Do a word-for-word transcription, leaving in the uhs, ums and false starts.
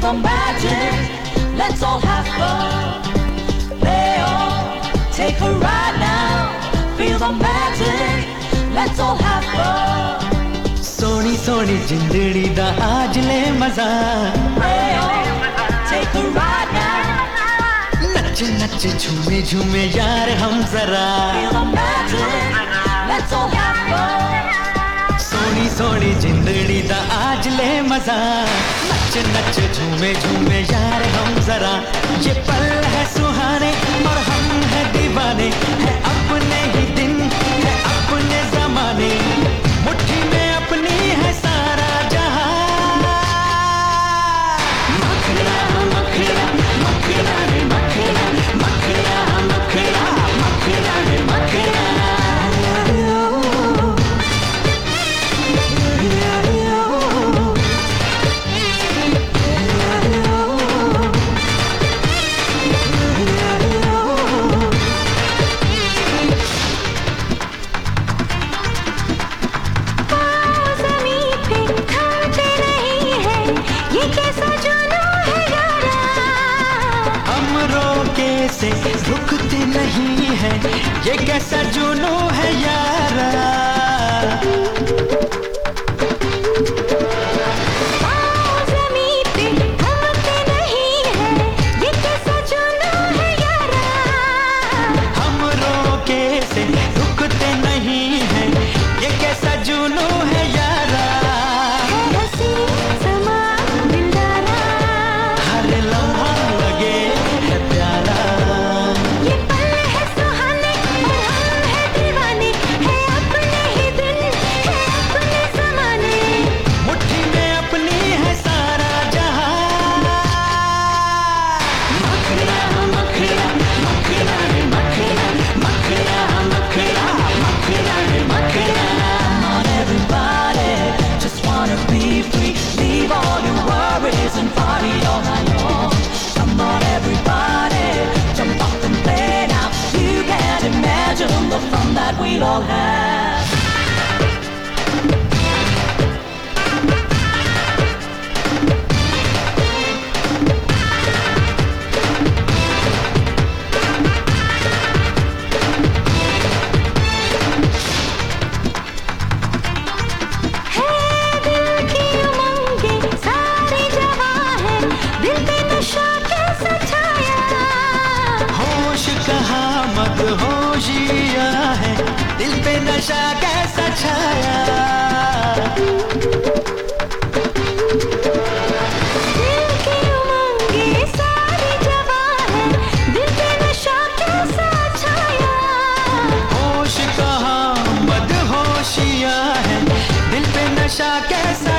the magic, let's all have fun. Leo, take a ride now. Feel the magic, let's all have fun. Soni Soni जिंदड़ी दा आज ले मजा. Leo, take a ride now. नच नच झूमे झूमे यार हम जरा. Feel the magic, let's all have fun. Soni Soni जिंदड़ी दा आज ले मजा. नच नच झूमे झूमे यार हम जरा. ये पल है सुहाने और हम है दीवाने. है अपने ही दिन है अपने जमाने. मुट्ठी में अपनी है सारा जहां. मखना मखना मखना रे मखना मखना मखना मखना रे मखना. से रुकते नहीं है ये कैसा जुनू है यारा. And party all night long. Come on everybody, jump up and play now. You can't imagine the fun that we'll all have. होशिया है दिल पे नशा कैसा छाया. दिल की उमंगे सारी जवां है. दिल पे नशा कैसा छाया. होश कहाँ मदहोशिया है दिल पे नशा कैसा